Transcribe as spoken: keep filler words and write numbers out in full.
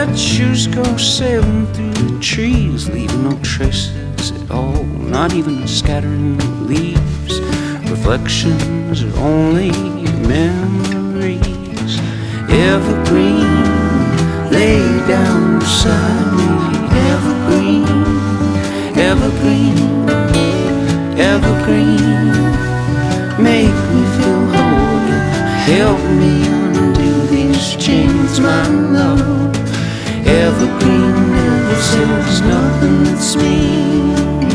statues go sailing through the trees, leaving no traces at all, not even scattering leaves. Reflections are only memories. Evergreen, lay down beside me. Evergreen, evergreen, evergreen, make me feel whole. Help me undo these chains, my love. Evergreen never says nothing that's mean.